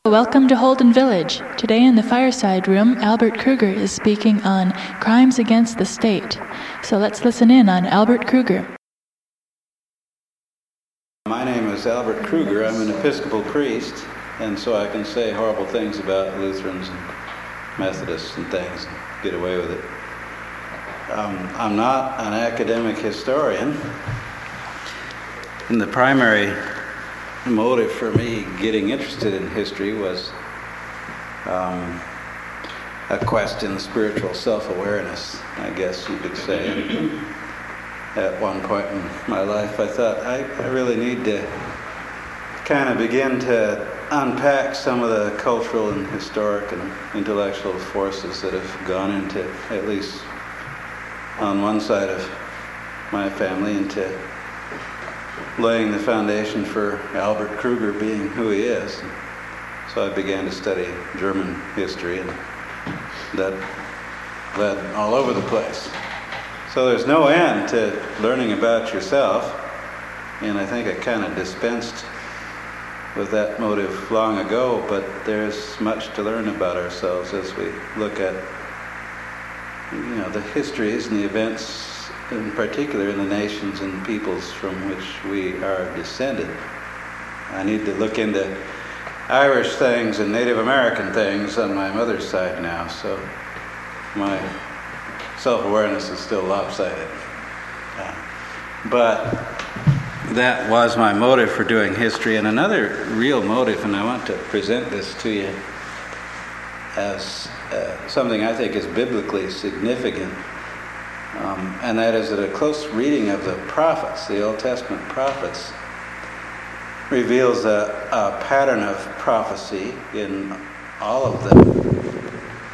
Welcome to Holden Village. Today in the fireside room, Albert Kruger is speaking on crimes against the state. So let's listen in on Albert Kruger. My name is Albert Kruger. I'm an Episcopal priest, and so I can say horrible things about Lutherans and Methodists and things and get away with it. I'm not an academic historian, and the primary motive for me getting interested in history was a quest in spiritual self-awareness, I guess you could say. And at one point in my life, I thought I really need to kind of begin to unpack some of the cultural and historic and intellectual forces that have gone into, at least on one side of my family, into laying the foundation for Albert Kruger being who he is. So I began to study German history, and that led all over the place. So there's no end to learning about yourself, and I think I kind of dispensed with that motive long ago, but there's much to learn about ourselves as we look at, the histories and the events, in particular in the nations and peoples from which we are descended. I need to look into Irish things and Native American things on my mother's side now, so my self-awareness is still lopsided. But that was my motive for doing history. And another real motive, and I want to present this to you as something I think is biblically significant, and that is that a close reading of the prophets, the Old Testament prophets, reveals a pattern of prophecy in all of them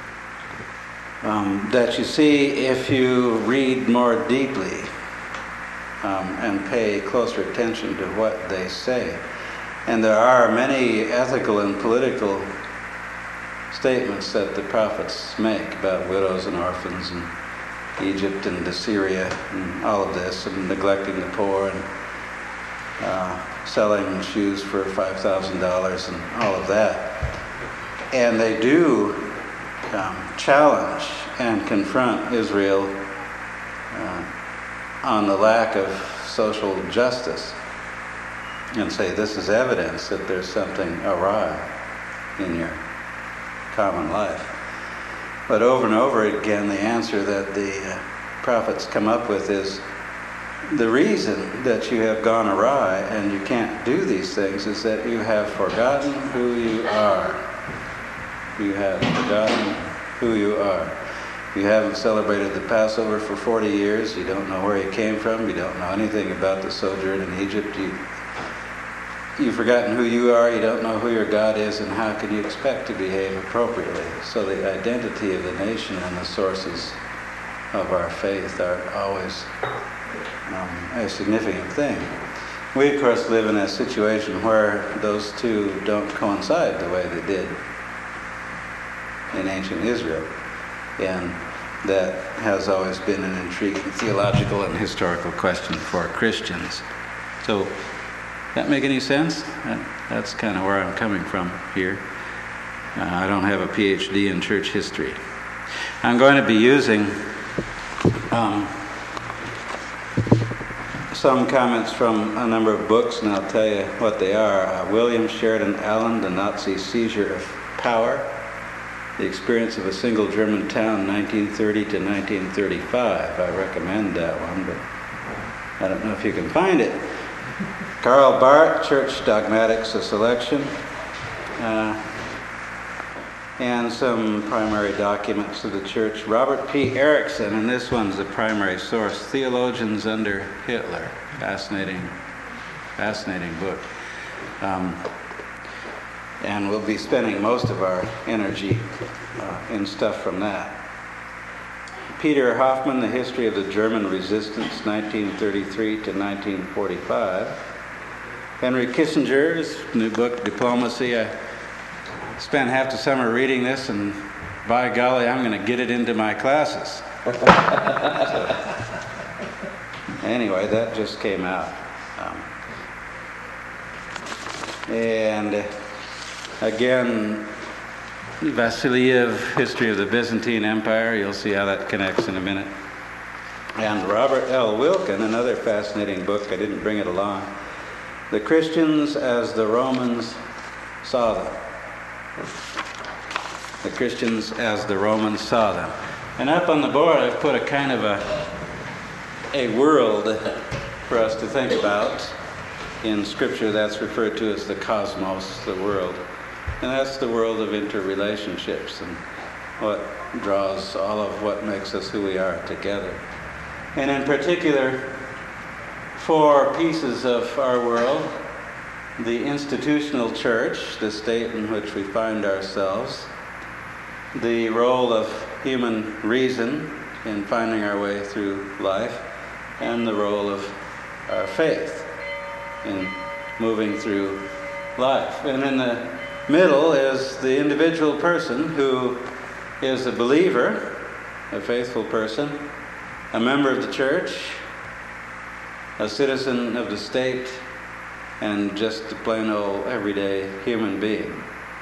that you see if you read more deeply and pay closer attention to what they say. And there are many ethical and political statements that the prophets make about widows and orphans and Egypt and Assyria and all of this, and neglecting the poor and selling shoes for $5,000 and all of that. And they do challenge and confront Israel on the lack of social justice and say this is evidence that there's something awry in your common life. But over and over again, the answer that the prophets come up with is the reason that you have gone awry and you can't do these things is that you have forgotten who you are. You have forgotten who you are. You haven't celebrated the Passover for 40 years. You don't know where you came from. You don't know anything about the sojourn in Egypt. You've forgotten who you are, you don't know who your God is, and how can you expect to behave appropriately? So the identity of the nation and the sources of our faith are always a significant thing. We, of course, live in a situation where those two don't coincide the way they did in ancient Israel. And that has always been an intriguing theological and historical question for Christians. So, that make any sense? That's kind of where I'm coming from here. I don't have a PhD in church history. I'm going to be using some comments from a number of books, and I'll tell you what they are. William Sheridan Allen, The Nazi Seizure of Power, The Experience of a Single German Town, 1930 to 1935. I recommend that one, but I don't know if you can find it. Karl Barth, Church Dogmatics, a selection, and some primary documents of the church. Robert P. Erickson, and this one's the primary source, Theologians Under Hitler. Fascinating book. And we'll be spending most of our energy in stuff from that. Peter Hoffman, The History of the German Resistance, 1933 to 1945. Henry Kissinger's new book, Diplomacy. I spent half the summer reading this, and by golly, I'm going to get it into my classes. Anyway, that just came out. And Again, Vasiliev, History of the Byzantine Empire. You'll see how that connects in a minute. And Robert L. Wilkin, another fascinating book. I didn't bring it along. The Christians as the Romans Saw Them. The Christians as the Romans Saw Them. And up on the board I've put a kind of a world for us to think about. In Scripture that's referred to as the cosmos, the world. And that's the world of interrelationships and what draws all of what makes us who we are together. And in particular, 4 pieces of our world: the institutional church, the state in which we find ourselves, the role of human reason in finding our way through life, and the role of our faith in moving through life. And in the middle is the individual person who is a believer, a faithful person, a member of the church, a citizen of the state, and just a plain old everyday human being.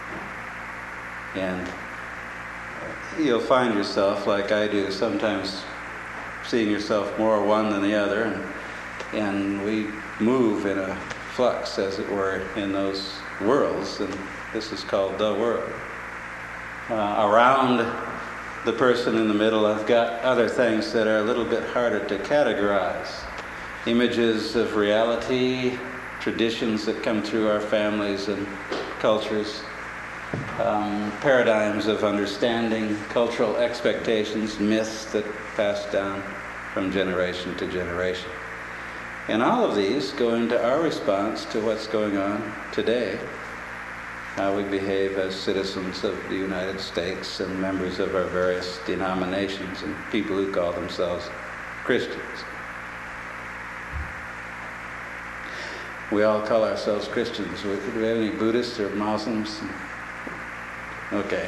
And you'll find yourself, like I do, sometimes seeing yourself more one than the other, and we move in a flux, as it were, in those worlds, and this is called the world. Around the person in the middle, I've got other things that are a little bit harder to categorize. Images of reality, traditions that come through our families and cultures, paradigms of understanding, cultural expectations, myths that pass down from generation to generation. And all of these go into our response to what's going on today, how we behave as citizens of the United States and members of our various denominations and people who call themselves Christians. We all call ourselves Christians. Do we have any Buddhists or Muslims? Okay.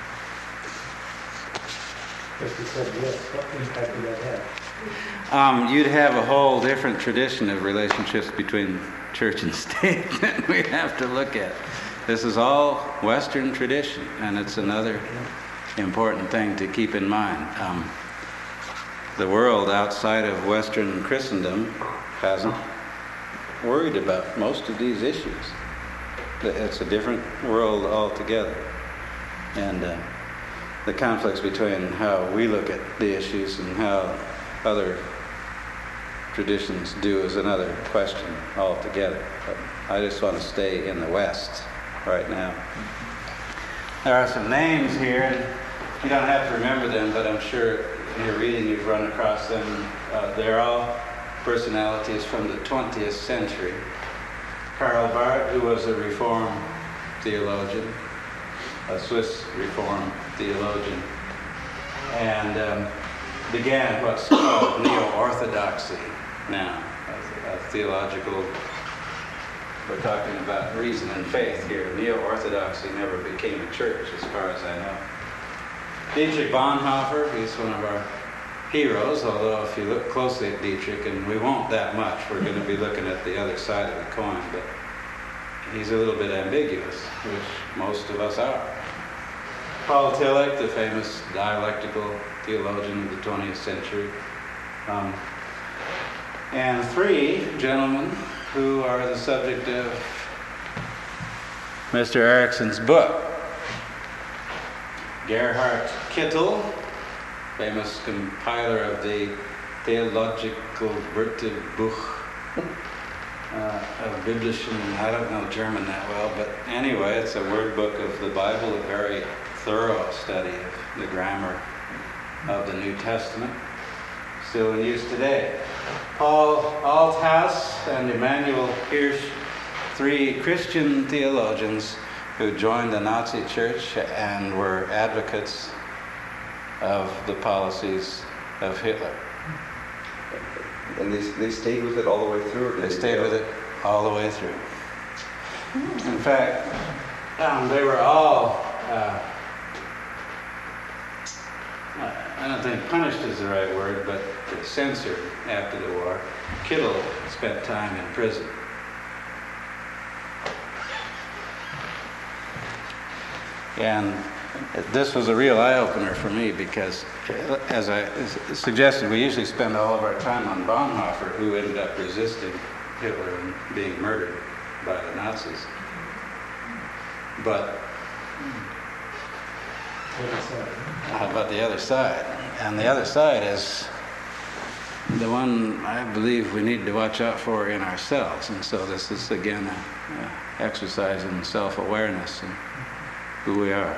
If you said yes, what impact would that have? You'd have a whole different tradition of relationships between church and state that we have to look at. This is all Western tradition, and it's another important thing to keep in mind. The world outside of Western Christendom hasn't worried about most of these issues. It's a different world altogether. And the conflicts between how we look at the issues and how other traditions do is another question altogether. But I just want to stay in the West right now. There are some names here, and you don't have to remember them, but I'm sure in your reading you've run across them. They're all personalities from the 20th century. Karl Barth, who was a Reform theologian, a Swiss Reform theologian, and began what's called neo-orthodoxy now, a theological, we're talking about reason and faith here. Neo-orthodoxy never became a church, as far as I know. Dietrich Bonhoeffer, he's one of our heroes, although if you look closely at Dietrich, and we won't that much, we're going to be looking at the other side of the coin, but he's a little bit ambiguous, which most of us are. Paul Tillich, the famous dialectical theologian of the 20th century. And 3 gentlemen who are the subject of Mr. Erickson's book. Gerhard Kittel, famous compiler of the Theological Wörterbuch of Biblischen, I don't know German that well, but anyway, it's a word book of the Bible, a very thorough study of the grammar of the New Testament, still in use today. Paul Althaus and Emanuel Hirsch, 3 Christian theologians who joined the Nazi Church and were advocates of the policies of Hitler. And they stayed with it all the way through? They stayed with it all the way through. In fact, they were all, I don't think punished is the right word, but censored after the war. Kittel spent time in prison. And this was a real eye-opener for me because, as I suggested, we usually spend all of our time on Bonhoeffer, who ended up resisting Hitler and being murdered by the Nazis. But how about the other side? And the other side is the one I believe we need to watch out for in ourselves. And so this is, again, an exercise in self-awareness and who we are.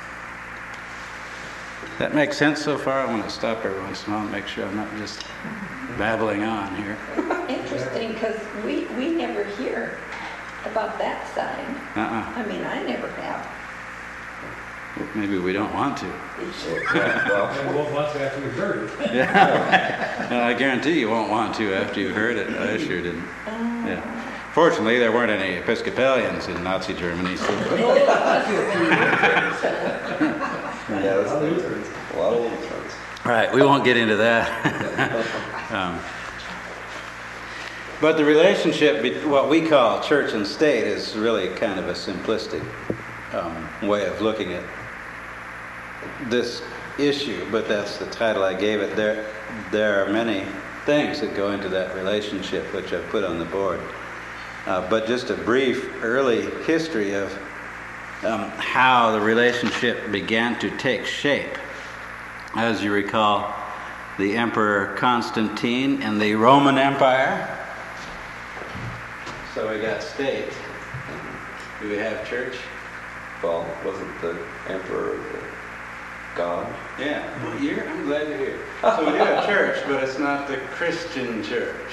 That makes sense so far? I want to stop every once in a while and make sure I'm not just babbling on here. Interesting, because we never hear about that side. I mean, I never have. Maybe we don't want to. And we won't want to after we've heard it. Yeah. No, I guarantee you won't want to after you've heard it. I sure didn't. Yeah. Fortunately, there weren't any Episcopalians in Nazi Germany. So. Yeah, that's a lot of Lutherans. Right, we won't get into that. But the relationship, what we call church and state, is really kind of a simplistic way of looking at this issue, but that's the title I gave it. There are many things that go into that relationship, which I've put on the board. But just a brief early history of how the relationship began to take shape. As you recall, the Emperor Constantine and the Roman Empire. So we got state. Do we have church? Well, wasn't the emperor the god? Yeah. Well, I'm glad you're here. So we do have church, but it's not the Christian church.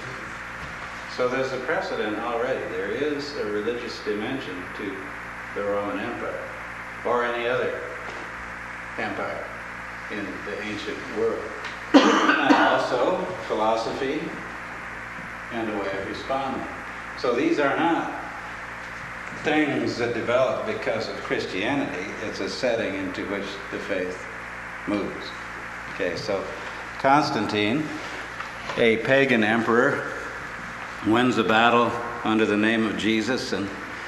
So there's a precedent already. There is a religious dimension to the Roman Empire, or any other empire in the ancient world. And also philosophy and a way of responding. So these are not things that develop because of Christianity. It's a setting into which the faith moves. Okay, so Constantine, a pagan emperor, wins a battle under the name of Jesus, and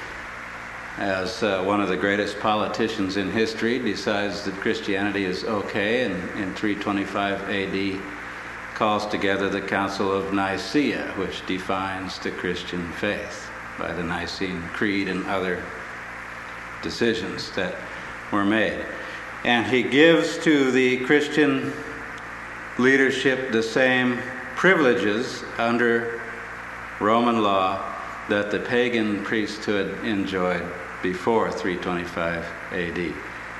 as one of the greatest politicians in history, decides that Christianity is okay, and in 325 AD calls together the Council of Nicaea, which defines the Christian faith by the Nicene Creed and other decisions that were made. And he gives to the Christian leadership the same privileges under Roman law that the pagan priesthood enjoyed before 325 AD.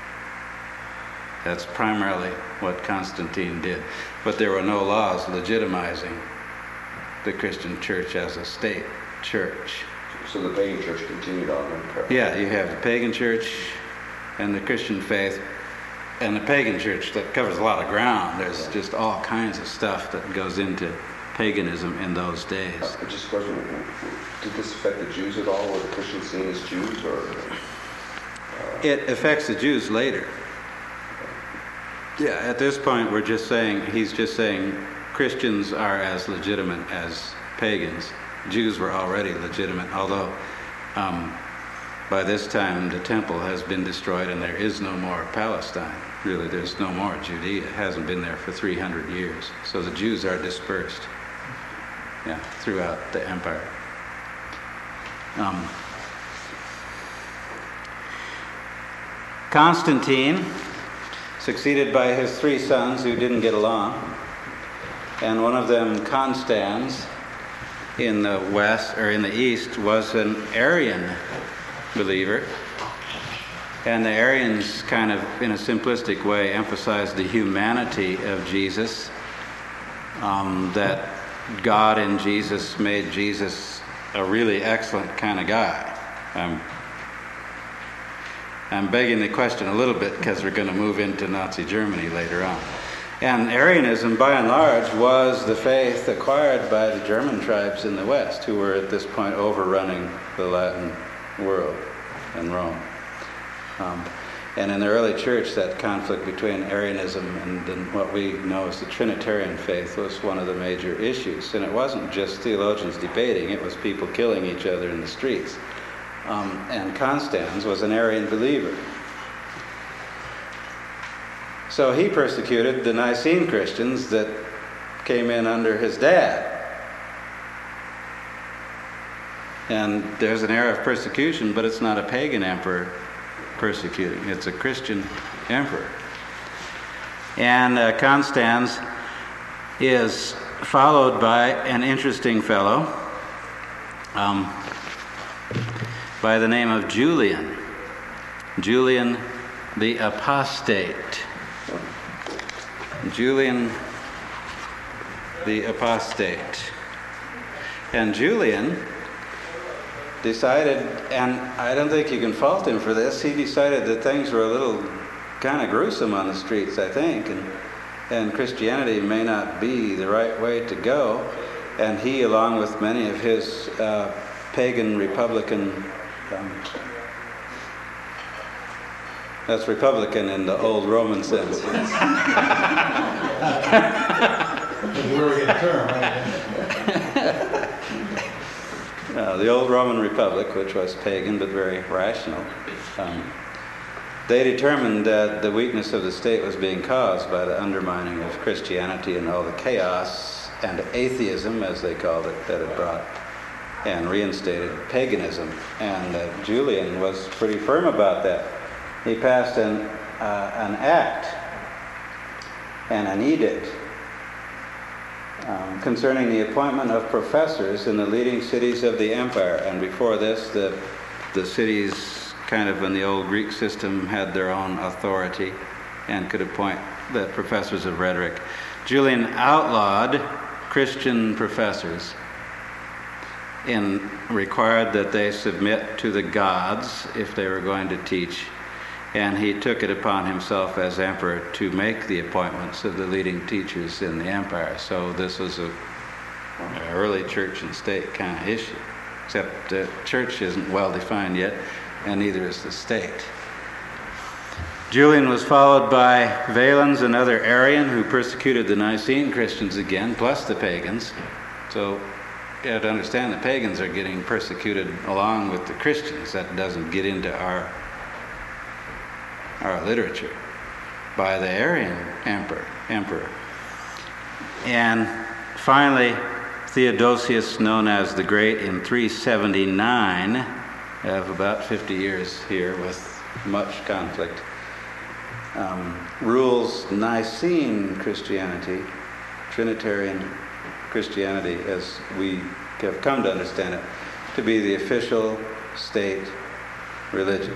That's primarily what Constantine did. But there were no laws legitimizing the Christian church as a state church. So the pagan church continued on then? Yeah, you have the pagan church and the Christian faith. And the pagan church, that covers a lot of ground. There's just all kinds of stuff that goes into paganism in those days. Just a question, did this affect the Jews at all? Were the Christians seen as Jews? Or It affects the Jews later. Yeah, at this point he's just saying Christians are as legitimate as pagans. Jews were already legitimate, although by this time the temple has been destroyed and there is no more Palestine. Really, there's no more Judea. It hasn't been there for 300 years. So the Jews are dispersed throughout the empire. Constantine, succeeded by his three sons who didn't get along, and one of them, Constans, in the west or in the east, was an Arian believer. And the Arians kind of, in a simplistic way, emphasized the humanity of Jesus, that God in Jesus made Jesus a really excellent kind of guy. I'm begging the question a little bit because we're going to move into Nazi Germany later on. And Arianism, by and large, was the faith acquired by the German tribes in the West, who were at this point overrunning the Latin world and Rome. And in the early church, that conflict between Arianism and what we know as the Trinitarian faith was one of the major issues. And it wasn't just theologians debating, it was people killing each other in the streets. And Constans was an Arian believer. So he persecuted the Nicene Christians that came in under his dad. And there's an era of persecution, but it's not a pagan emperor persecuting. It's a Christian emperor. And Constans is followed by an interesting fellow by the name of Julian. Julian the Apostate. Julian the Apostate. And Julian decided, and I don't think you can fault him for this, he decided that things were a little kind of gruesome on the streets, I think, and Christianity may not be the right way to go. And he, along with many of his pagan Republican, that's Republican in the old Roman sense. The old Roman Republic, which was pagan but very rational, they determined that the weakness of the state was being caused by the undermining of Christianity and all the chaos and atheism, as they called it, that it brought, and reinstated paganism. And Julian was pretty firm about that. He passed an act and an edict concerning the appointment of professors in the leading cities of the empire. And before this, the cities, kind of in the old Greek system, had their own authority and could appoint the professors of rhetoric. Julian outlawed Christian professors and required that they submit to the gods if they were going to teach. And he took it upon himself as emperor to make the appointments of the leading teachers in the empire. So this was an early church and state kind of issue, except the church isn't well defined yet, and neither is the state. Julian was followed by Valens, another Arian, who persecuted the Nicene Christians again, plus the pagans. So you have to understand the pagans are getting persecuted along with the Christians. That doesn't get into our literature, by the Arian emperor. And finally, Theodosius, known as the Great, in 379, of about 50 years here with much conflict, rules Nicene Christianity, Trinitarian Christianity, as we have come to understand it, to be the official state religion.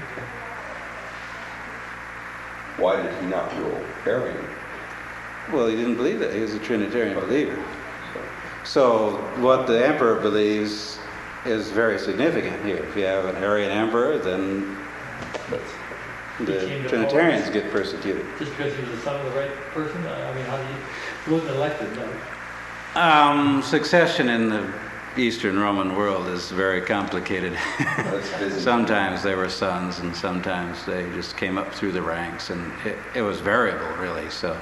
Why did he not rule Arian? Well, he didn't believe that. He was a Trinitarian believer. So what the emperor believes is very significant here. If you have an Arian emperor, then the Trinitarians get persecuted. Just because he was the son of the right person? I mean, how do he wasn't elected, no? Succession in the Eastern Roman world is very complicated. Sometimes they were sons, and sometimes they just came up through the ranks, and it was variable, really. So,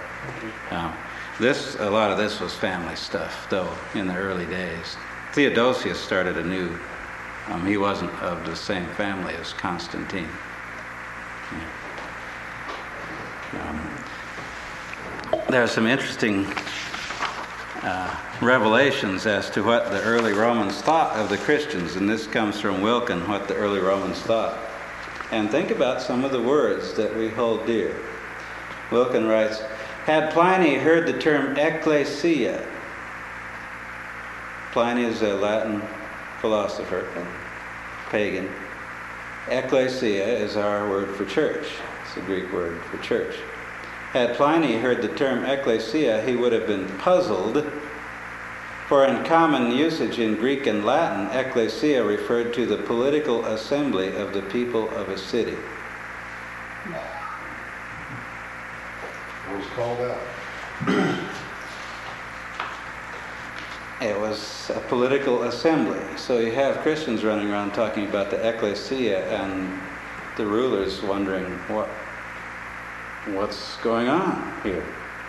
a lot of this was family stuff, though, in the early days. Theodosius started anew. He wasn't of the same family as Constantine. There are some interesting revelations as to what the early Romans thought of the Christians, and this comes from Wilken, what the early Romans thought. And think about some of the words that we hold dear. Wilken writes, had Pliny heard the term ecclesia, Pliny is a Latin philosopher, pagan. Ecclesia is our word for church. It's a Greek word for church. Had Pliny heard the term ecclesia, he would have been puzzled, for in common usage in Greek and Latin, ecclesia referred to the political assembly of the people of a city. What was called out? It was a political assembly. So you have Christians running around talking about the ecclesia, and the rulers wondering what's going on here.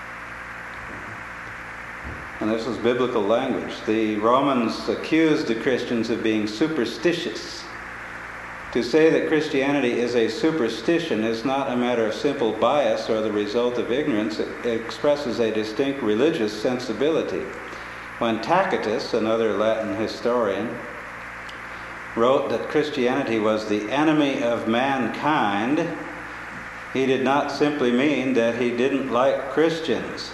And this was biblical language. The Romans accused the Christians of being superstitious. To say that Christianity is a superstition is not a matter of simple bias or the result of ignorance. It expresses a distinct religious sensibility. When Tacitus, another Latin historian, wrote that Christianity was the enemy of mankind, he did not simply mean that he didn't like Christians,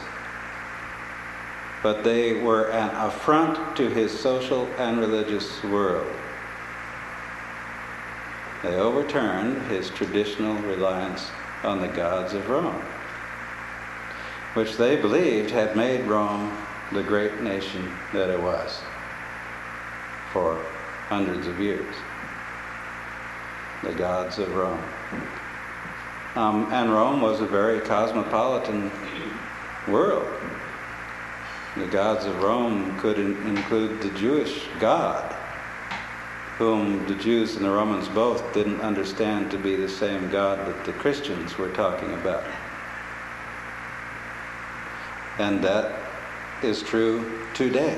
but they were an affront to his social and religious world. They overturned his traditional reliance on the gods of Rome, which they believed had made Rome the great nation that it was for hundreds of years. The gods of Rome. And Rome was a very cosmopolitan world. The gods of Rome could include the Jewish God, whom the Jews and the Romans both didn't understand to be the same God that the Christians were talking about. And that is true today.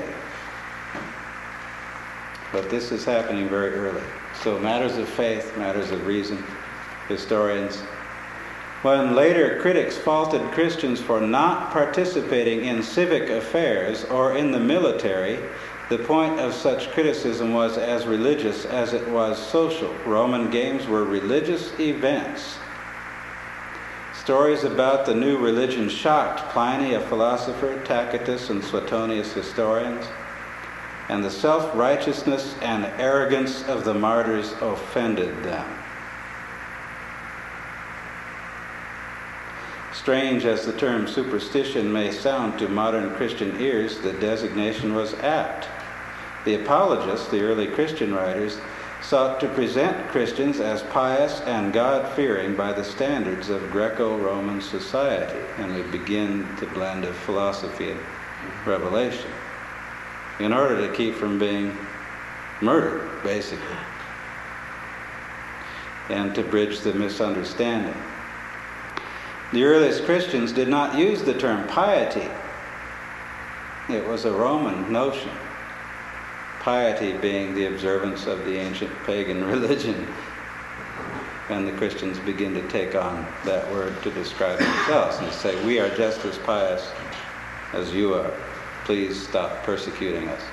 But this is happening very early. So matters of faith, matters of reason, historians. When later critics faulted Christians for not participating in civic affairs or in the military, the point of such criticism was as religious as it was social. Roman games were religious events. Stories about the new religion shocked Pliny, a philosopher, Tacitus and Suetonius, historians, and the self-righteousness and arrogance of the martyrs offended them. Strange as the term superstition may sound to modern Christian ears, the designation was apt. The apologists, the early Christian writers, sought to present Christians as pious and God-fearing by the standards of Greco-Roman society, and we begin the blend of philosophy and revelation in order to keep from being murdered, basically, and to bridge the misunderstanding. The earliest Christians did not use the term piety. It was a Roman notion. Piety being the observance of the ancient pagan religion. And the Christians begin to take on that word to describe themselves and say, we are just as pious as you are. Please stop persecuting us.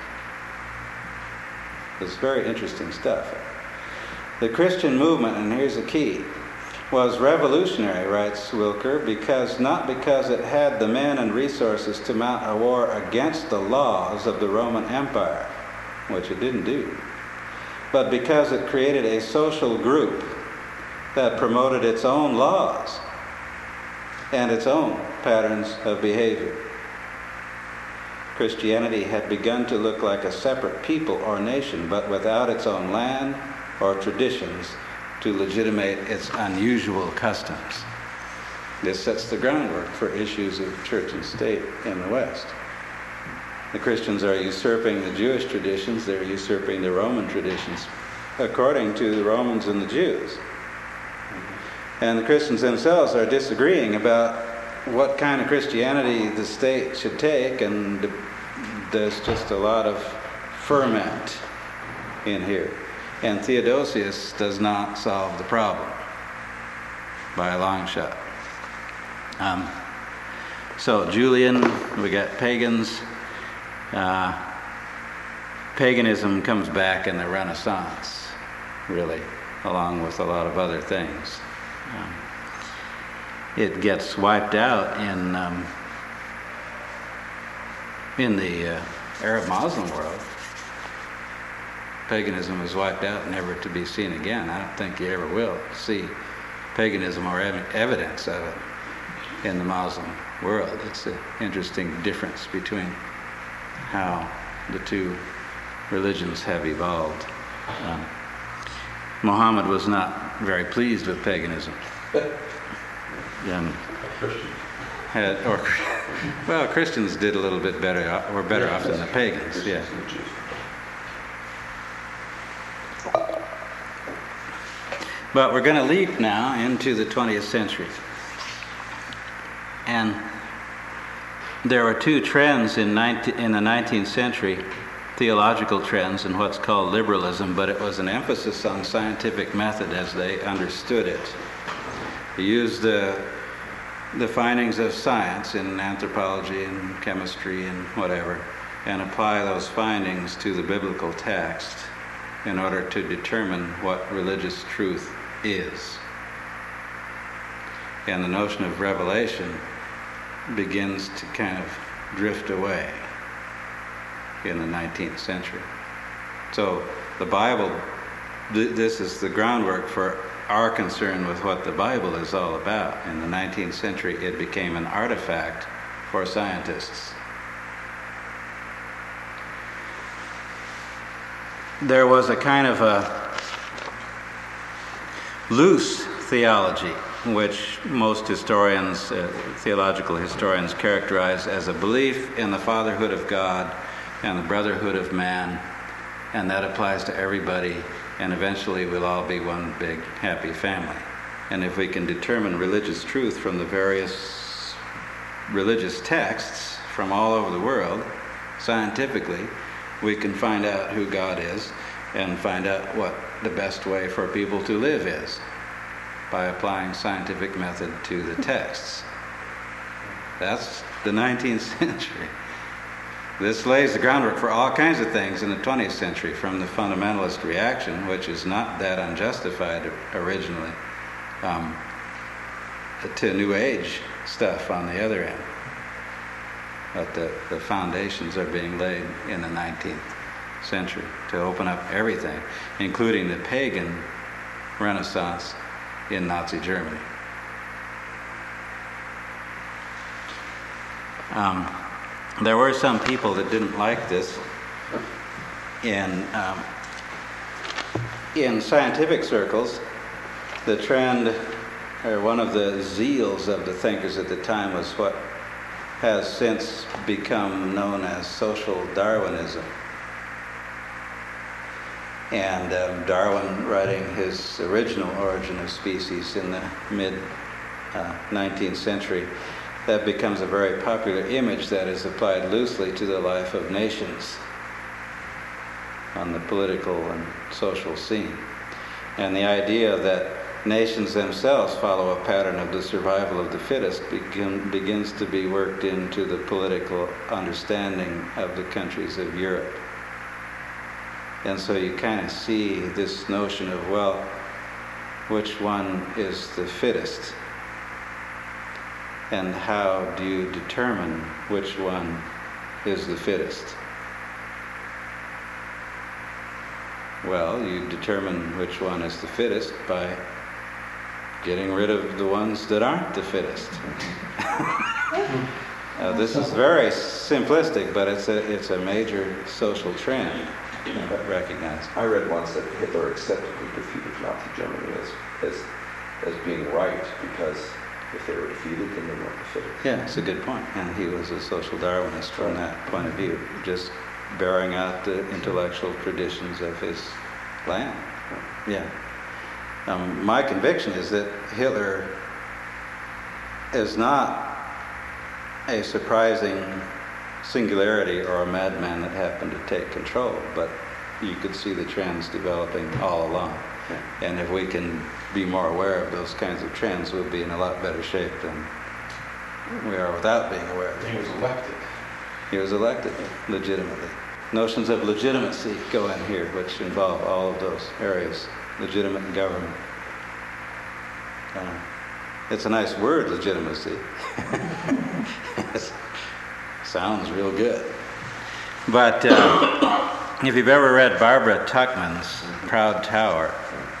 It's very interesting stuff. The Christian movement, and here's the key, was revolutionary, writes Wilker, not because it had the men and resources to mount a war against the laws of the Roman Empire, which it didn't do, but because it created a social group that promoted its own laws and its own patterns of behavior. Christianity had begun to look like a separate people or nation, but without its own land or traditions to legitimate its unusual customs. This sets the groundwork for issues of church and state in the West. The Christians are usurping the Jewish traditions, they're usurping the Roman traditions, according to the Romans and the Jews. And the Christians themselves are disagreeing about what kind of Christianity the state should take, and there's just a lot of ferment in here. And Theodosius does not solve the problem by a long shot. So Julian, we got pagans. Paganism comes back in the Renaissance, really, along with a lot of other things. It gets wiped out in the Arab Muslim world. Paganism is wiped out, never to be seen again. I don't think you ever will see paganism or evidence of it in the Muslim world. It's an interesting difference between how the two religions have evolved. Muhammad was not very pleased with paganism. Christians did a little bit better, or better off than the pagans, yeah. But we're going to leap now into the 20th century. And there were two trends in the 19th century theological trends and what's called liberalism, but it was an emphasis on scientific method as they understood it. He used the findings of science in anthropology and chemistry and whatever, and apply those findings to the biblical text in order to determine what religious truth is. And the notion of revelation begins to kind of drift away in the 19th century. So the Bible, this is the groundwork for our concern with what the Bible is all about. In the 19th century, it became an artifact for scientists. There was a kind of a loose theology, which most historians, theological historians, characterize as a belief in the fatherhood of God and the brotherhood of man, and that applies to everybody, and eventually we'll all be one big happy family. And if we can determine religious truth from the various religious texts from all over the world, scientifically, we can find out who God is and find out what the best way for people to live is by applying scientific method to the texts. That's the 19th century. This lays the groundwork for all kinds of things in the 20th century, from the fundamentalist reaction, which is not that unjustified originally, to New Age stuff on the other end. But the foundations are being laid in the 19th century to open up everything, including the pagan Renaissance in Nazi Germany. There were some people that didn't like this. In scientific circles, the trend, or one of the zeals of the thinkers at the time, was what has since become known as social Darwinism. And Darwin, writing his original Origin of Species in the mid-19th century, that becomes a very popular image that is applied loosely to the life of nations on the political and social scene. And the idea that nations themselves follow a pattern of the survival of the fittest begins to be worked into the political understanding of the countries of Europe. And so you kind of see this notion of, well, which one is the fittest? And how do you determine which one is the fittest? Well, you determine which one is the fittest by getting rid of the ones that aren't the fittest. This is very simplistic, but it's a major social trend recognized. I read once that Hitler accepted the defeat of Nazi Germany as being right, because if they were defeated, then they weren't defeated. Yeah, it's a good point. And he was a social Darwinist from that point of view, just bearing out the intellectual traditions of his land. Yeah. My conviction is that Hitler is not a surprising singularity or a madman that happened to take control, but you could see the trends developing all along. Yeah. And if we can be more aware of those kinds of trends, we'll be in a lot better shape than we are without being aware of them. He was elected. He was elected legitimately. Notions of legitimacy go in here, which involve all of those areas. Legitimate in government. It's a nice word, legitimacy. It sounds real good. But if you've ever read Barbara Tuchman's Proud Tower,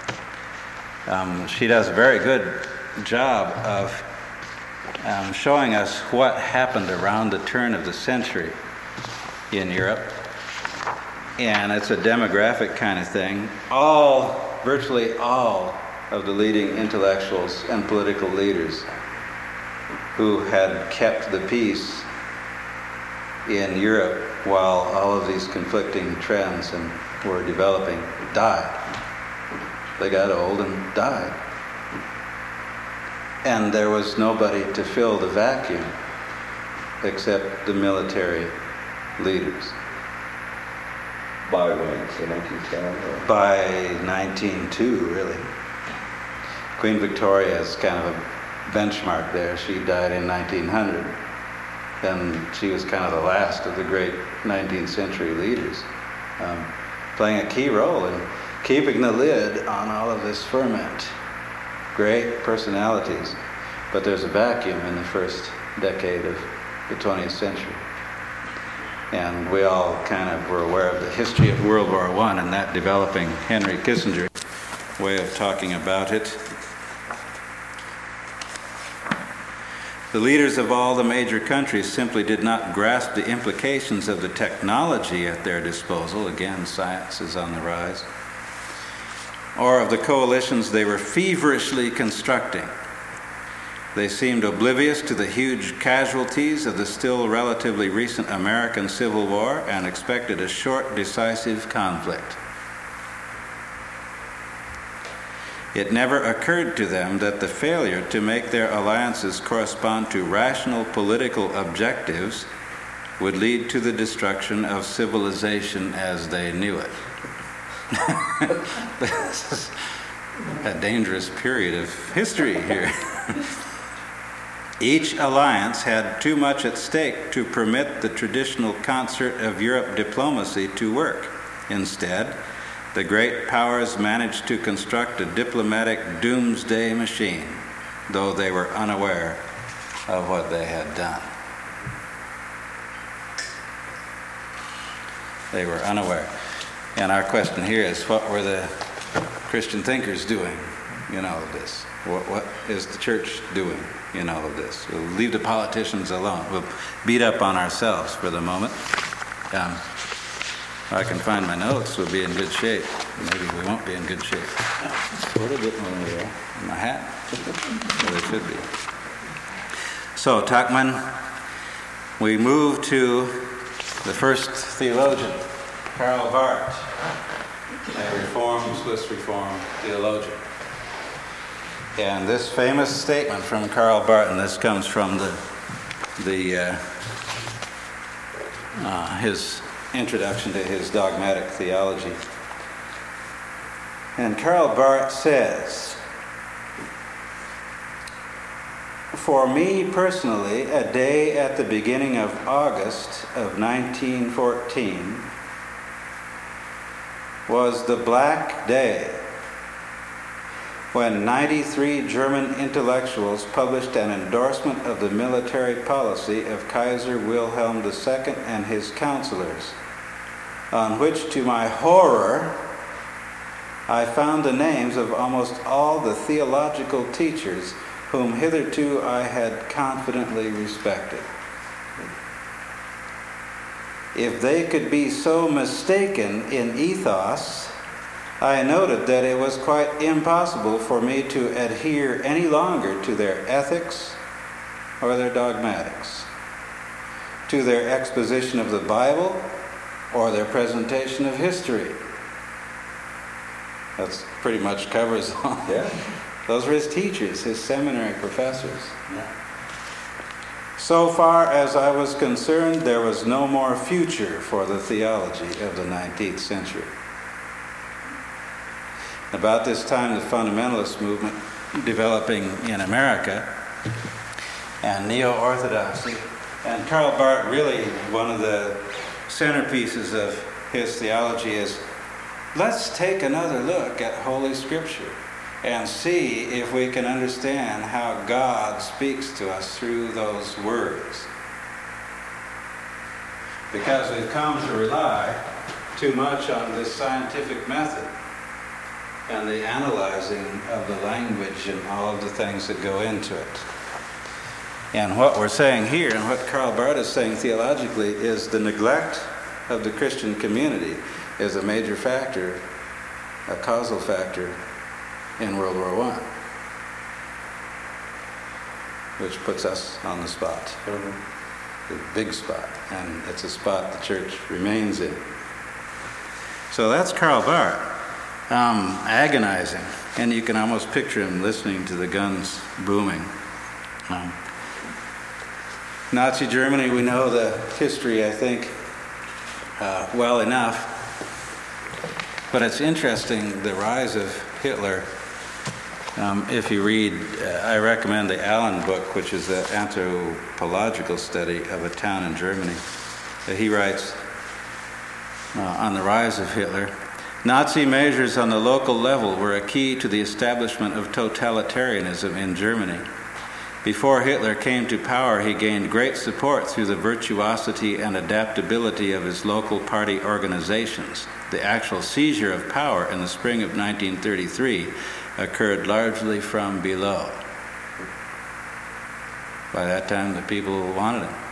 she does a very good job of showing us what happened around the turn of the century in Europe. And it's a demographic kind of thing. Virtually all of the leading intellectuals and political leaders who had kept the peace in Europe while all of these conflicting trends were developing died. They got old and died. And there was nobody to fill the vacuum except the military leaders. By when? Say 1910? Or? By 1902, really. Queen Victoria is kind of a benchmark there. She died in 1900. And she was kind of the last of the great 19th century leaders, playing a key role in keeping the lid on all of this ferment. Great personalities, but there's a vacuum in the first decade of the 20th century. And we all kind of were aware of the history of World War I and that developing Henry Kissinger way of talking about it. The leaders of all the major countries simply did not grasp the implications of the technology at their disposal. Again, science is on the rise. Or of the coalitions they were feverishly constructing. They seemed oblivious to the huge casualties of the still relatively recent American Civil War and expected a short, decisive conflict. It never occurred to them that the failure to make their alliances correspond to rational political objectives would lead to the destruction of civilization as they knew it. This is a dangerous period of history here. Each alliance had too much at stake to permit the traditional concert of Europe diplomacy to work. Instead, the great powers managed to construct a diplomatic doomsday machine, though they were unaware of what they had done. They were unaware. And our question here is, what were the Christian thinkers doing in all of this? What is the church doing in all of this? We'll leave the politicians alone. We'll beat up on ourselves for the moment. If I can find my notes, we'll be in good shape. Maybe we won't be in good shape. Sort of getting one there. My hat. Well, it should be. So, Tuckman, we move to the first theologian, Karl Barth, a Reformed, Swiss Reformed theologian. And this famous statement from Karl Barth, and this comes from his introduction to his dogmatic theology. And Karl Barth says, "For me personally, a day at the beginning of August of 1914 was the Black Day, when 93 German intellectuals published an endorsement of the military policy of Kaiser Wilhelm II and his counselors, on which, to my horror, I found the names of almost all the theological teachers whom hitherto I had confidently respected. If they could be so mistaken in ethos, I noted that it was quite impossible for me to adhere any longer to their ethics or their dogmatics, to their exposition of the Bible or their presentation of history." That's pretty much covers all. Yeah. Those were his teachers, his seminary professors. Yeah. "So far as I was concerned, there was no more future for the theology of the 19th century. About this time, the fundamentalist movement developing in America and neo-orthodoxy. And Karl Barth, really one of the centerpieces of his theology is, let's take another look at Holy Scripture and see if we can understand how God speaks to us through those words. Because we've come to rely too much on this scientific method and the analyzing of the language and all of the things that go into it. And what we're saying here, and what Karl Barth is saying theologically, is the neglect of the Christian community is a major factor, a causal factor in World War I, which puts us on the spot, the big spot, and it's a spot the church remains in. So that's Karl Barth. Agonizing, and you can almost picture him listening to the guns booming. Nazi Germany, we know the history, I think, well enough. But it's interesting, the rise of Hitler. If you read, I recommend the Allen book, which is an anthropological study of a town in Germany. He writes on the rise of Hitler, Nazi measures on the local level were a key to the establishment of totalitarianism in Germany. Before Hitler came to power, he gained great support through the virtuosity and adaptability of his local party organizations. The actual seizure of power in the spring of 1933 occurred largely from below. By that time, the people wanted him.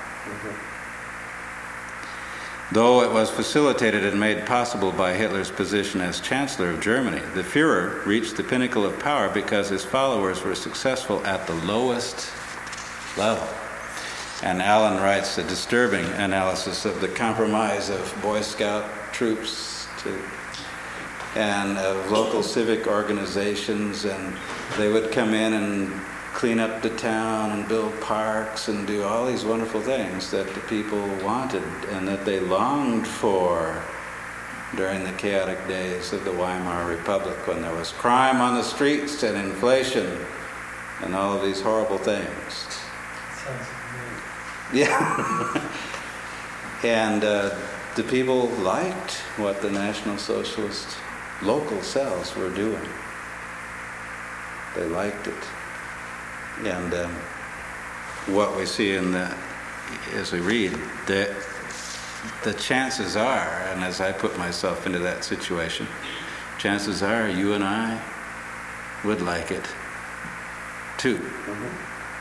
Though it was facilitated and made possible by Hitler's position as Chancellor of Germany, the Führer reached the pinnacle of power because his followers were successful at the lowest level. And Allen writes a disturbing analysis of the compromise of Boy Scout troops and of local civic organizations, and they would come in and clean up the town and build parks and do all these wonderful things that the people wanted and that they longed for during the chaotic days of the Weimar Republic, when there was crime on the streets and inflation and all of these horrible things. Sounds familiar. Yeah. And the people liked what the National Socialist local cells were doing. They liked it. And what we see as we read, the chances are, and as I put myself into that situation, chances are you and I would like it too. Mm-hmm.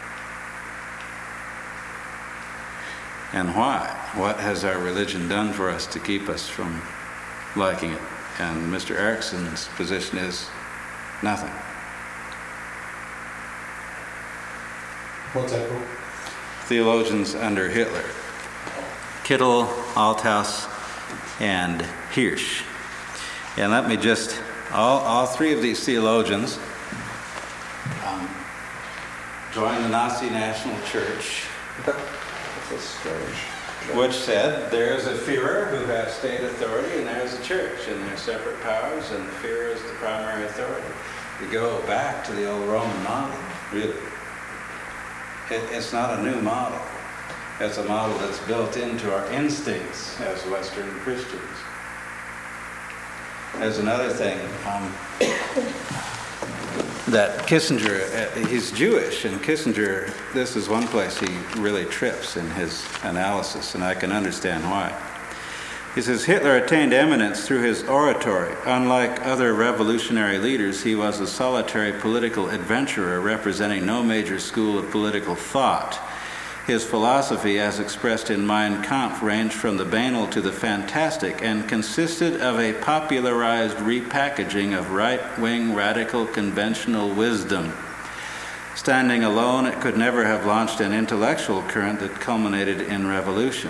And why? What has our religion done for us to keep us from liking it? And Mr. Erickson's position is nothing. What's that book? Theologians under Hitler. Kittel, Althaus, and Hirsch. And let me just, all three of these theologians joined the Nazi National Church, That's strange. which said there's a Führer who has state authority and there's a church and they're separate powers and the Führer is the primary authority. We go back to the old Roman model, really. It's not a new model. It's a model that's built into our instincts as Western Christians. There's another thing that Kissinger, he's Jewish, and Kissinger, this is one place he really trips in his analysis, and I can understand why. He says, Hitler attained eminence through his oratory. Unlike other revolutionary leaders, he was a solitary political adventurer representing no major school of political thought. His philosophy, as expressed in Mein Kampf, ranged from the banal to the fantastic and consisted of a popularized repackaging of right-wing radical conventional wisdom. Standing alone, it could never have launched an intellectual current that culminated in revolution.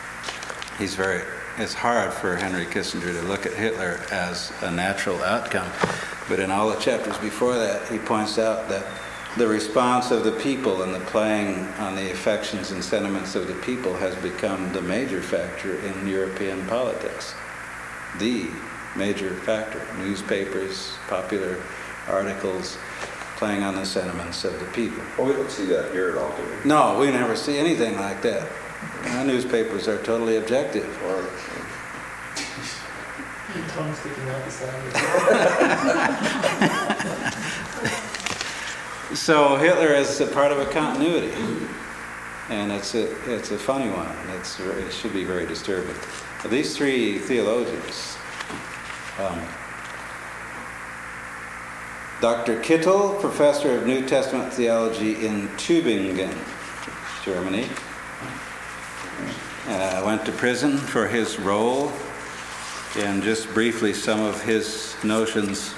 It's hard for Henry Kissinger to look at Hitler as a natural outcome, but in all the chapters before that, he points out that the response of the people and the playing on the affections and sentiments of the people has become the major factor in European politics. The major factor. Newspapers, popular articles, playing on the sentiments of the people. Well, we don't see that here at all, do we? No, we never see anything like that. Our newspapers are totally objective. Or Your tongue sticking out the side of So Hitler is a part of a continuity, and it's a funny one. It should be very disturbing. These three theologians, Dr. Kittel, professor of New Testament theology in Tübingen, Germany, went to prison for his role, and just briefly some of his notions.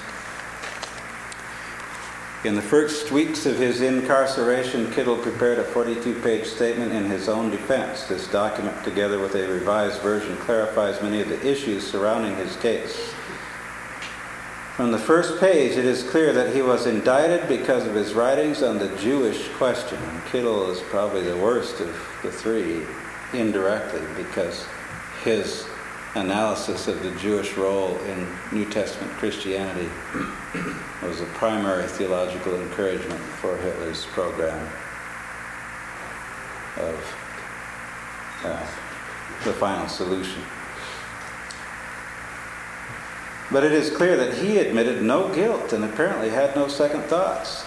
In the first weeks of his incarceration, Kittel prepared a 42-page statement in his own defense. This document, together with a revised version, clarifies many of the issues surrounding his case. From the first page, it is clear that he was indicted because of his writings on the Jewish question. And Kittel is probably the worst of the three, indirectly, because his analysis of the Jewish role in New Testament Christianity was a primary theological encouragement for Hitler's program of the final solution. But it is clear that he admitted no guilt and apparently had no second thoughts.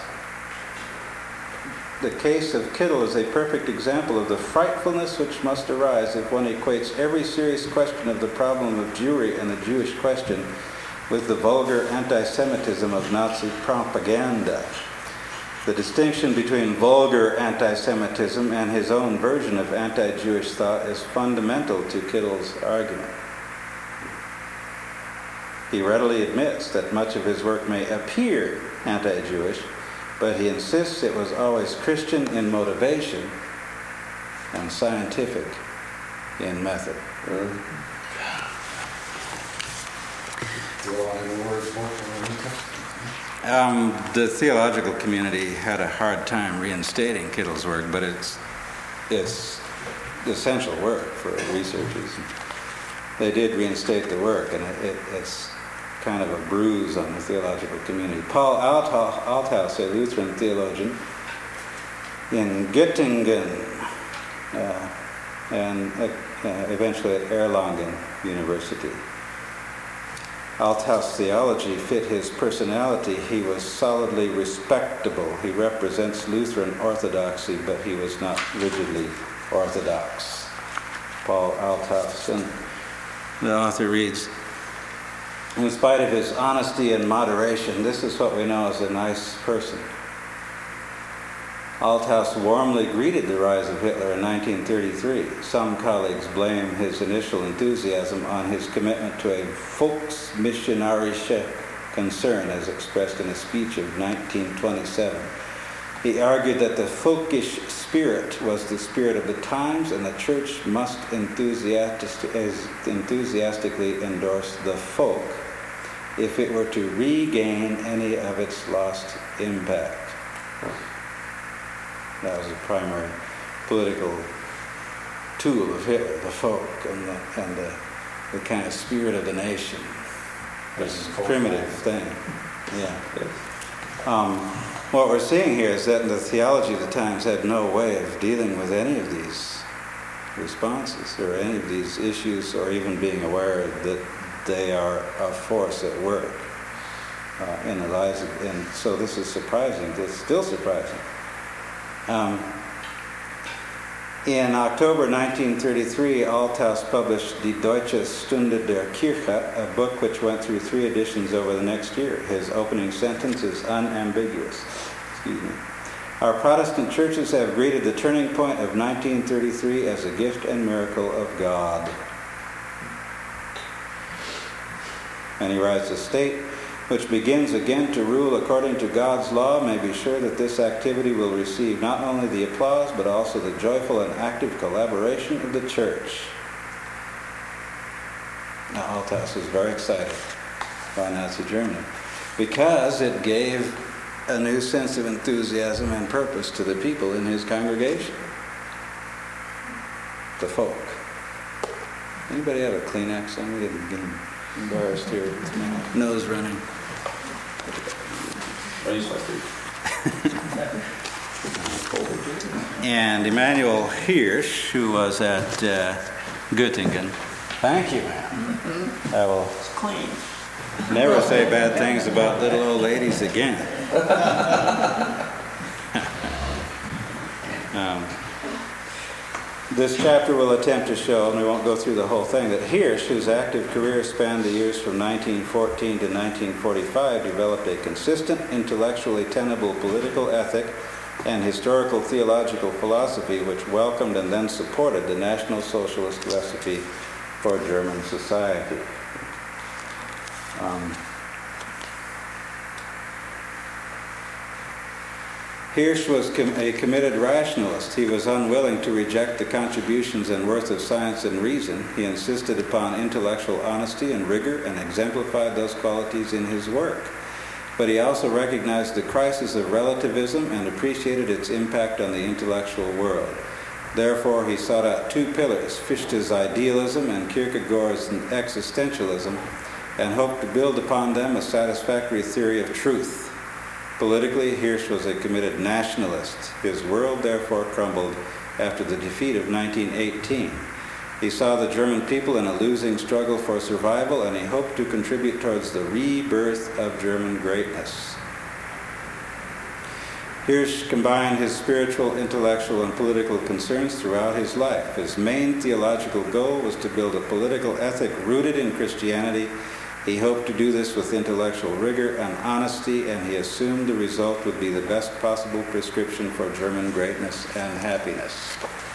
The case of Kittel is a perfect example of the frightfulness which must arise if one equates every serious question of the problem of Jewry and the Jewish question with the vulgar anti-Semitism of Nazi propaganda. The distinction between vulgar anti-Semitism and his own version of anti-Jewish thought is fundamental to Kittel's argument. He readily admits that much of his work may appear anti-Jewish, but he insists it was always Christian in motivation and scientific in method. The theological community had a hard time reinstating Kittel's work, but it's essential work for researchers. They did reinstate the work, and it's kind of a bruise on the theological community. Paul Althaus, a Lutheran theologian in Göttingen and eventually at Erlangen University. Althaus' theology fit his personality. He was solidly respectable. He represents Lutheran orthodoxy, but he was not rigidly orthodox. Paul Althaus. And the author reads, in spite of his honesty and moderation, this is what we know as a nice person. Althaus warmly greeted the rise of Hitler in 1933. Some colleagues blame his initial enthusiasm on his commitment to a volksmissionarische concern, as expressed in a speech of 1927. He argued that the folkish spirit was the spirit of the times, and the church must enthusiastically endorse the folk if it were to regain any of its lost impact. That was the primary political tool of Hitler, the folk and the kind of spirit of the nation. This is a primitive thing. Yeah. What we're seeing here is that the theology of the times had no way of dealing with any of these responses or any of these issues, or even being aware that they are a force at work in the lives of, and so this is surprising. It's still surprising. In October 1933, Althaus published Die Deutsche Stunde der Kirche, a book which went through 3 editions over the next year. His opening sentence is unambiguous. Our Protestant churches have greeted the turning point of 1933 as a gift and miracle of God. And he writes, the state which begins again to rule according to God's law may be sure that this activity will receive not only the applause but also the joyful and active collaboration of the church. Now Althaus was very excited by Nazi Germany because it gave a new sense of enthusiasm and purpose to the people in his congregation. The folk. Anybody have a Kleenex? I'm getting embarrassed here with my nose running. And Emanuel Hirsch, who was at Göttingen. Thank you, ma'am. I will never say bad things about little old ladies again. This chapter will attempt to show, and we won't go through the whole thing, that Hirsch, whose active career spanned the years from 1914 to 1945, developed a consistent, intellectually tenable political ethic and historical theological philosophy which welcomed and then supported the National Socialist recipe for German society. Hirsch was a committed rationalist. He was unwilling to reject the contributions and worth of science and reason. He insisted upon intellectual honesty and rigor and exemplified those qualities in his work. But he also recognized the crisis of relativism and appreciated its impact on the intellectual world. Therefore, he sought out two pillars, Fichte's idealism and Kierkegaard's existentialism, and hoped to build upon them a satisfactory theory of truth. Politically, Hirsch was a committed nationalist. His world therefore crumbled after the defeat of 1918. He saw the German people in a losing struggle for survival, and he hoped to contribute towards the rebirth of German greatness. Hirsch combined his spiritual, intellectual, and political concerns throughout his life. His main theological goal was to build a political ethic rooted in Christianity. He hoped to do this with intellectual rigor and honesty, and he assumed the result would be the best possible prescription for German greatness and happiness.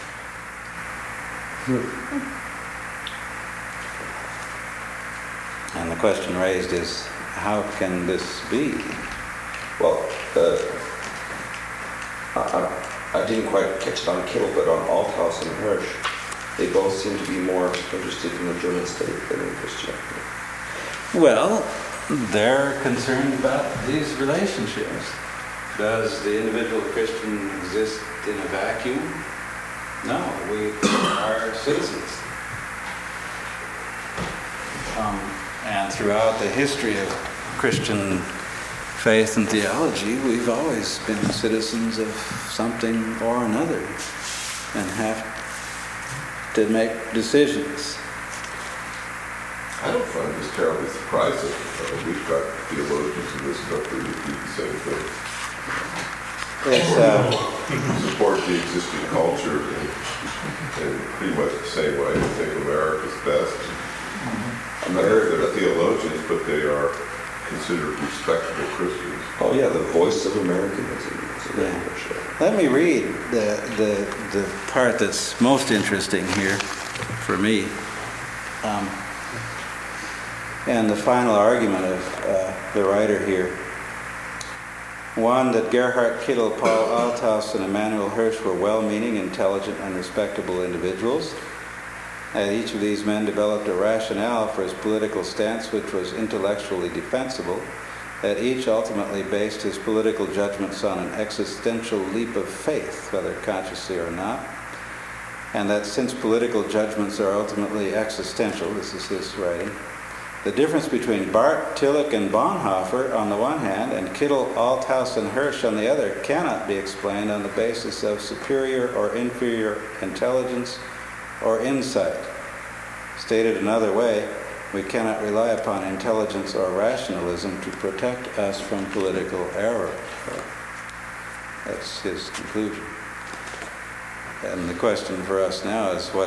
And the question raised is, how can this be? Well, I didn't quite catch it on Kittel, but on Althaus and Hirsch, they both seem to be more interested in the German state than in Christianity. Well, they're concerned about these relationships. Does the individual Christian exist in a vacuum? No, we are citizens. And throughout the history of Christian faith and theology, we've always been citizens of something or another and have to make decisions. I don't find this terribly surprising. We've got theologians in this country that do the same thing. Support the existing culture in pretty much the same way. I think America's best. They're theologians, but they are considered respectable Christians. Oh yeah, the voice of Americanism. Yeah. Let me read the part that's most interesting here for me. And the final argument of the writer here. One, that Gerhard Kittel, Paul Althaus, and Emanuel Hirsch were well-meaning, intelligent, and respectable individuals. Each of these men developed a rationale for his political stance which was intellectually defensible. That each ultimately based his political judgments on an existential leap of faith, whether consciously or not. And that since political judgments are ultimately existential, this is his writing, the difference between Barth, Tillich, and Bonhoeffer on the one hand, and Kittel, Althaus, and Hirsch on the other, cannot be explained on the basis of superior or inferior intelligence or insight. Stated another way, we cannot rely upon intelligence or rationalism to protect us from political error. That's his conclusion. And the question for us now is, what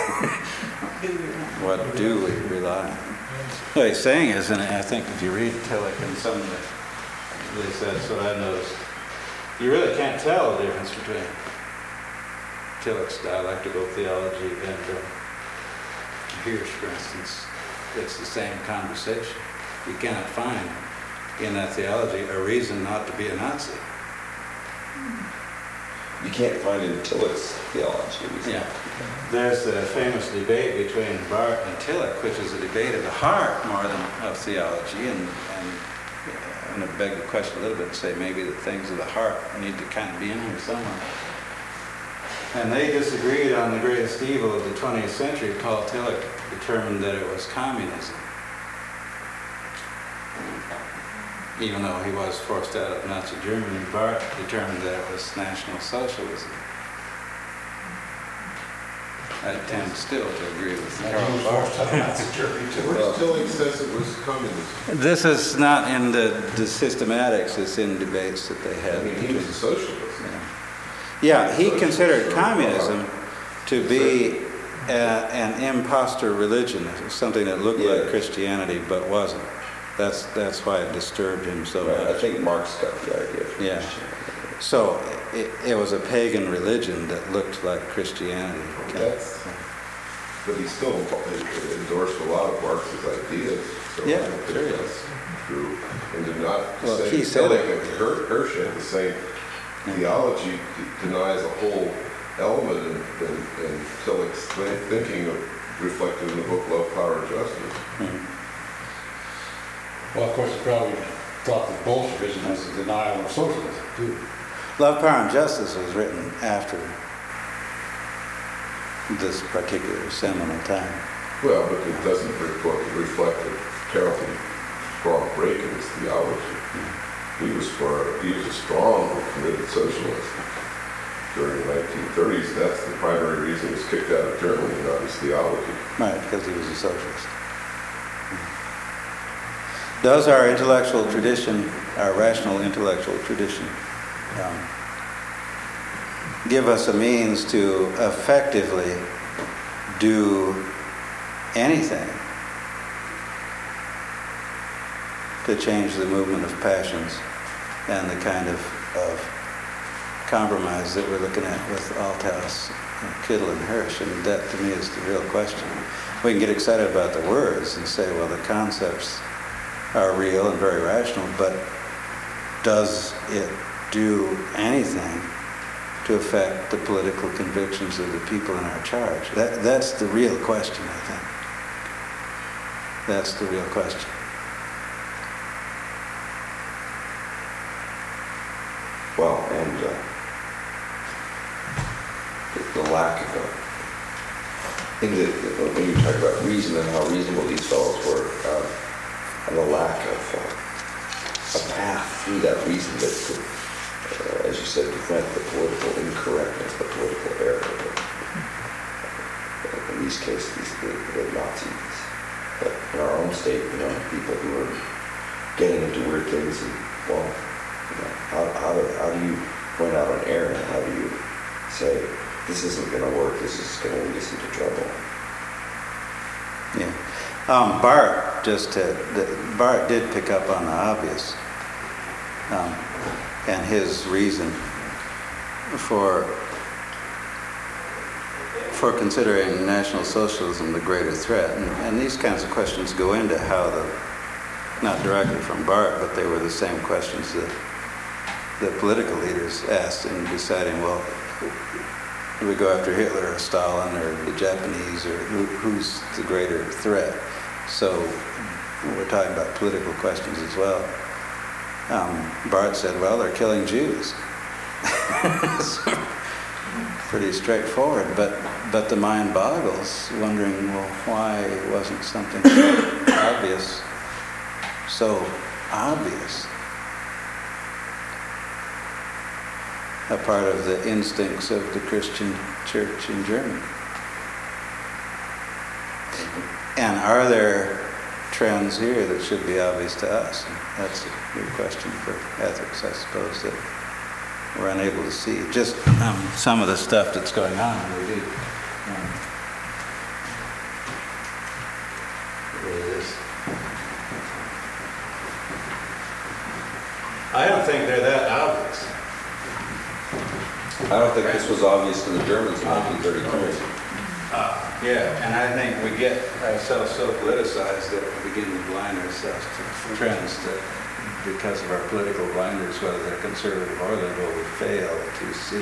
do we rely on? What he's saying is, and I think if you read Tillich and some of the, that's what I noticed, you really can't tell the difference between Tillich's dialectical theology and Hirsch, for instance. It's the same conversation. You cannot find in that theology a reason not to be a Nazi. You can't find in Tillich's theology. Yeah. There's the famous debate between Barth and Tillich, which is a debate of the heart more than of theology, and I'm going to beg the question a little bit and say maybe the things of the heart need to kind of be in here somewhere. And they disagreed on the greatest evil of the 20th century. Paul Tillich determined that it was communism, even though he was forced out of Nazi Germany. Barth determined that it was National Socialism. I tend still to agree with Karl Barth. Where Tillich says it was communism? This is not in the systematics, it's in debates that they had. I mean, he was a socialist. Yeah, he considered communism to be an imposter religion, something that looked like Christianity but wasn't. That's why it disturbed him so much. I think Marx got the idea from Christianity. So it was a pagan religion that looked like Christianity. But he still endorsed a lot of Marx's ideas. So Yeah, I don't think sure. that's true. And did not Well, say he said it. Hirsch had the same theology denies a whole element in Tillich's thinking reflected in the book Love, Power, and Justice. Mm-hmm. Well, of course, he probably thought that Bolshevism was a denial of socialism, too. Love, Power, and Justice was written after this particular seminal time. Well, but it doesn't reflect a terribly strong break in his theology. He was a strong, committed socialist during the 1930s. That's the primary reason he was kicked out of Germany, not his theology. Right, because he was a socialist. Does our intellectual tradition, our rational intellectual tradition, give us a means to effectively do anything to change the movement of passions and the kind of compromise that we're looking at with Althaus, Kittel, and Hirsch? And that, to me, is the real question. We can get excited about the words and say, well, the concepts are real and very rational, but does it do anything to affect the political convictions of the people in our charge? That's the real question, I think. That's the real question. Well, and the lack of when you talk about reason and how reasonable these fellows were, and the lack of a path through that reason that could, as you said, prevent the political incorrectness, the political error. In these cases, the Nazis. But in our own state, people who are getting into weird things, and well, how do you point out an error? And how do you say this isn't going to work? This is going to lead us into trouble. Yeah. Barth Barth did pick up on the obvious, and his reason for considering National Socialism the greater threat. And these kinds of questions go into how not directly from Barth, but they were the same questions that the political leaders asked in deciding, well, do we go after Hitler or Stalin or the Japanese, or who's the greater threat? So we're talking about political questions as well. Barth said, well, they're killing Jews. Pretty straightforward, but the mind boggles, wondering, well, why wasn't something so obvious, a part of the instincts of the Christian church in Germany? And are there trends here that should be obvious to us? And that's a good question for ethics, I suppose, that we're unable to see. Just some of the stuff that's going on. We do. It really is. I don't think they're that obvious. I don't think this was obvious to the Germans in 1933. Yeah, and I think we get ourselves so politicized that we begin to blind ourselves to trends that, because of our political blinders, whether they're conservative or liberal, we fail to see.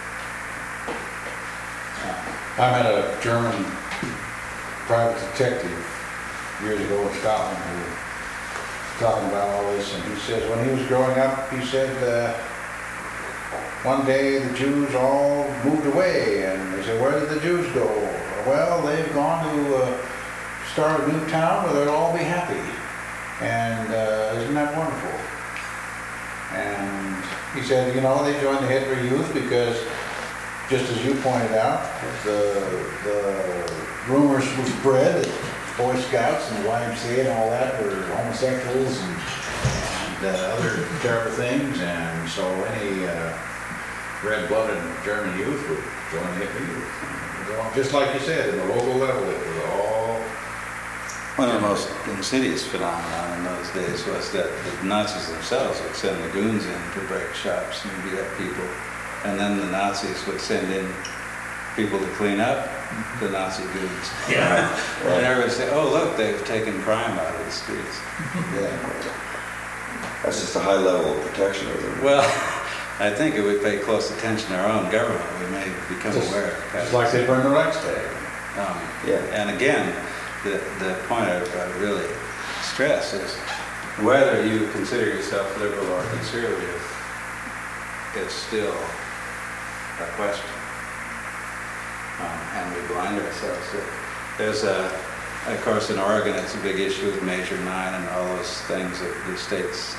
I met a German private detective years ago in Scotland who was talking about all this, and he says when he was growing up, he said one day the Jews all moved away, and they said, where did the Jews go? Well, they've gone to start a new town where they'll all be happy. And isn't that wonderful? And he said, they joined the Hitler Youth because, just as you pointed out, the rumors were spread that Boy Scouts and the YMCA and all that were homosexuals and other terrible things, and so any red-blooded German youth would join the Hitler Youth. Just like you said, at the local level, it was all... One of the most insidious phenomena in those days was that the Nazis themselves would send the goons in to break shops and beat up people. And then the Nazis would send in people to clean up the Nazi goons. Yeah. And everybody would say, oh, look, they've taken crime out of the streets. Yeah. That's just a high level of protectionism. Well, I think if we pay close attention to our own government, we may become aware of Just like they burned the Reichstag. And again, the point I really stress is whether you consider yourself liberal or conservative, it's still a question. and we blind ourselves to it. There's of course, in Oregon, it's a big issue with Measure 9 and all those things that the state's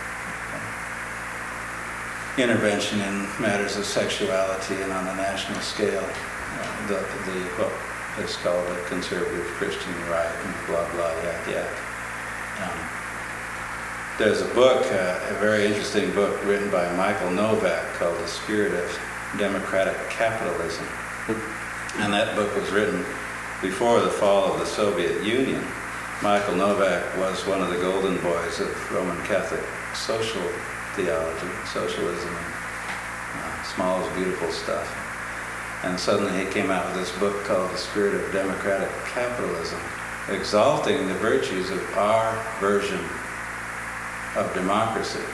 intervention in matters of sexuality and on a national scale. What is called a conservative Christian right and blah, blah, yak, yak. There's a book, a very interesting book written by Michael Novak called The Spirit of Democratic Capitalism. And that book was written before the fall of the Soviet Union. Michael Novak was one of the golden boys of Roman Catholic social theology, socialism, and small is beautiful stuff. And suddenly he came out with this book called The Spirit of Democratic Capitalism, exalting the virtues of our version of democracy,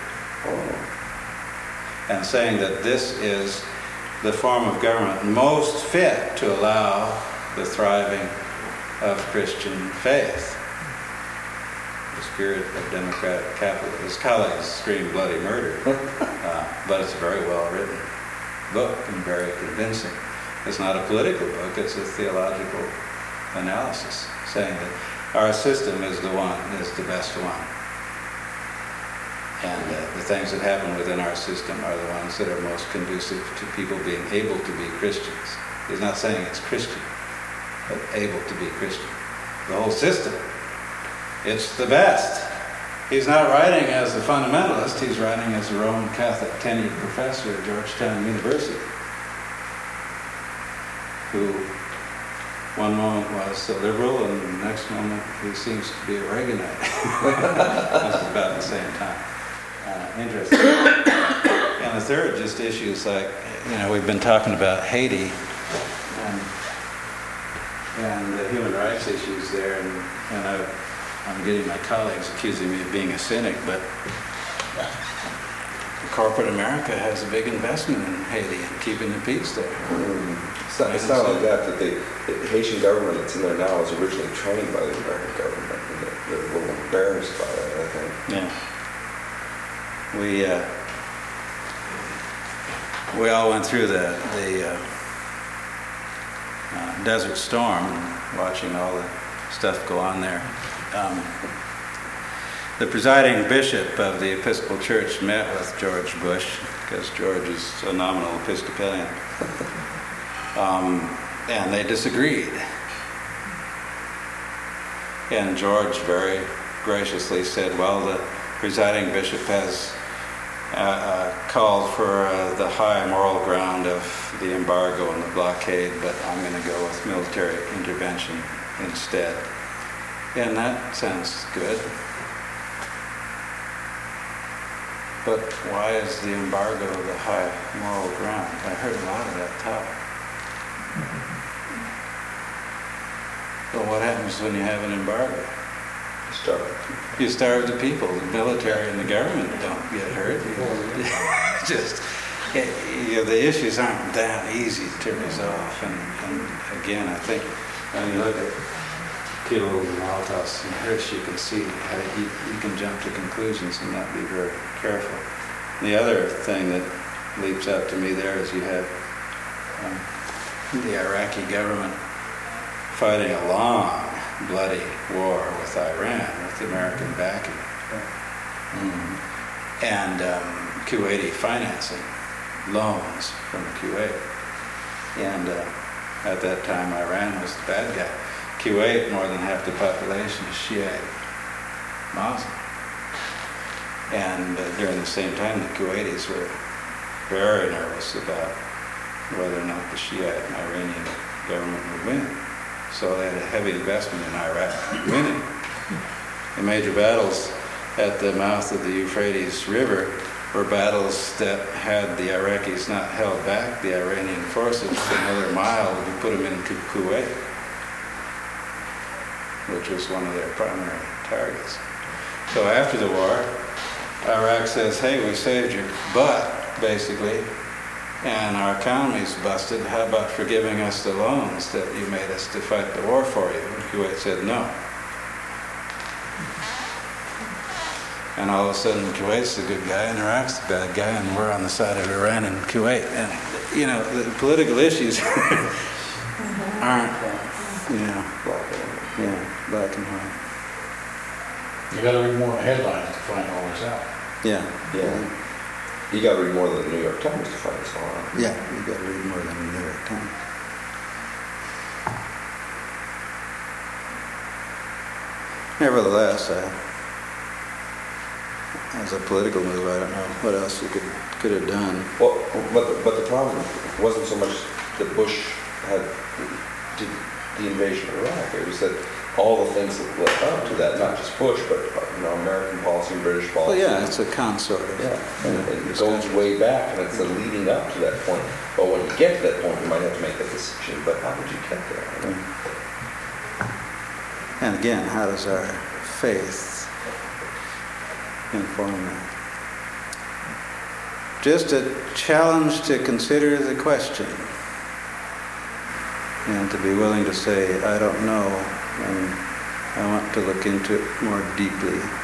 and saying that this is the form of government most fit to allow the thriving of Christian faith. The Spirit of Democratic Capitalism. His colleagues scream bloody murder, but it's a very well written book and very convincing. It's not a political book, it's a theological analysis saying that our system is the best one. And the things that happen within our system are the ones that are most conducive to people being able to be Christians. He's not saying it's Christian, but able to be Christian. The whole system, it's the best. He's not writing as a fundamentalist, he's writing as a Roman Catholic tenured professor at Georgetown University, who one moment was a liberal and the next moment he seems to be a Reaganite. That's about the same time. Interesting. And the third, just issues like, we've been talking about Haiti and the human rights issues there, and I'm getting my colleagues accusing me of being a cynic, but corporate America has a big investment in Haiti and keeping the peace there. It's not like that the Haitian government that's in there now was originally trained by the American government, and they're a little embarrassed by that, I think. Yeah. We all went through the Desert Storm, watching all the stuff go on there. The presiding bishop of the Episcopal Church met with George Bush, because George is a nominal Episcopalian, and they disagreed. And George very graciously said, well, the presiding bishop has called for the high moral ground of the embargo and the blockade, but I'm going to go with military intervention instead. And that sounds good. But why is the embargo the high moral ground? I heard a lot of that talk. Well, what happens when you have an embargo? You starve the people. The military and the government don't get hurt. The issues aren't that easy to resolve. And again, I think when you look at Kiel and Malthus and Hirsch, you can see how you can jump to conclusions and not be very careful. The other thing that leaps out to me there is you have the Iraqi government fighting a long, bloody war with Iran, with American backing, and Kuwaiti financing loans from Kuwait. And at that time, Iran was the bad guy. Kuwait, more than half the population is Shiite Muslim. And during the same time, the Kuwaitis were very nervous about whether or not the Shiite and Iranian government would win. So they had a heavy investment in Iraq winning. The major battles at the mouth of the Euphrates River were battles that, had the Iraqis not held back the Iranian forces another mile, would have put them into Kuwait, which was one of their primary targets. So after the war, Iraq says, hey, we saved your butt, basically, and our economy's busted. How about forgiving us the loans that you made us to fight the war for you? And Kuwait said no. And all of a sudden, Kuwait's the good guy and Iraq's the bad guy, and we're on the side of Iran and Kuwait. And, the political issues aren't, yeah, Black and white. yeah, black and white. You gotta read more than the headlines to find all this out. Yeah. Yeah. You gotta read more than the New York Times to find this all out. Yeah, you got to read more than the New York Times. Nevertheless, as a political move, I don't know what else you could have done. Well, but the problem wasn't so much that Bush did the invasion of Iraq. It was that all the things that led up to that, not just Bush, but American policy, British Well, policy. yeah, it's a consort of. Yeah, and it goes way back, and it's the leading up to that point. But when you get to that point, you might have to make a decision. But how did you get there? And again, how does our faith inform that? Just a challenge to consider the question and to be willing to say, I don't know, and I want to look into it more deeply.